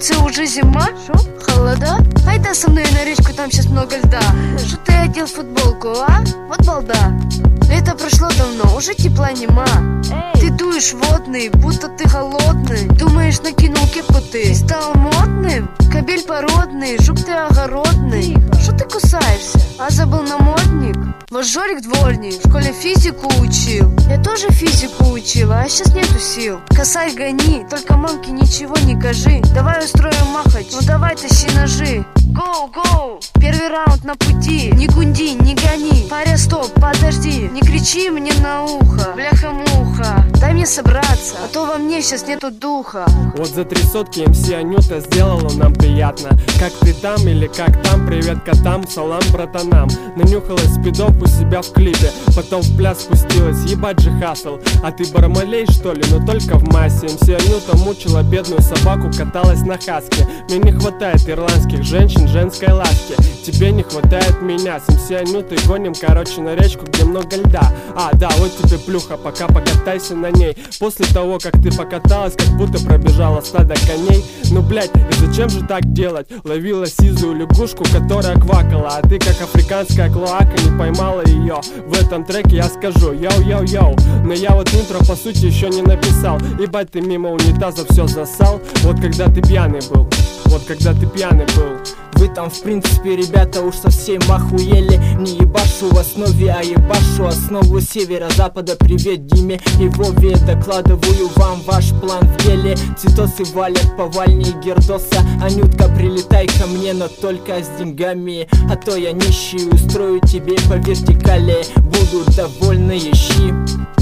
улице уже зима? Шо? Холода? Айда со мной на речку, там сейчас много льда. Что ты одел футболку, а? Вот балда. Лето прошло давно, уже тепла нема. Ты дуешь водный, будто ты голодный. Думаешь, накинул кепку ты стал модным? Кобель породный, жук ты огородный. Что ты кусаешься? А забыл намордник? Вот Жорик дворник, в школе физику учил. Я тоже физику учила, а сейчас нету сил. Косарь гони, только мамке ничего не кажи. Давай устроим махач, ну давай тащи ножи. Гоу, гоу, первый раунд на пути. Не гунди, не гони. Паря, стоп, подожди. Не кричи мне на ухо, бляха-муха. Дай мне собраться, а то во мне сейчас нету духа. Вот за 3 сотки МС Анюта сделала нам приятно. Как ты там или как там, привет котам, салам братанам. Нанюхалась спидов у себя в клипе, потом в пляс спустилась, ебать же хасл. А ты бармалей что ли, но только в массе. МС Анюта мучила бедную собаку, каталась на хаске. Мне не хватает ирландских женщин, женской ласки. Тебе не хватает меня, с МС Анютой гоним, короче, на речку, где много льда. А, да, вот тебе плюха, пока покатайся на ней. После того, как ты покаталась, как будто пробежала стадо коней. Ну, блять, и зачем же так делать? Ловила сизую лягушку, которая квакала, а ты, как африканская клоака, не поймала ее. В этом треке я скажу йоу-йоу-йоу. Но я вот интро, по сути, еще не написал. Ебать, ты мимо унитаза все засал. Вот когда ты пьяный был, вот когда ты пьяный был. Вы там, в принципе, ребята, уж совсем охуели. Не ебашу в основе, а ебашу основу северо-запада. Привет Диме и Вове, докладываю вам ваш план в деле. Цитосы валят повальнее Гердоса. Анютка, прилетай ко мне, но только с деньгами. А то я нищий, устрою тебе по вертикали. Будут довольны щи.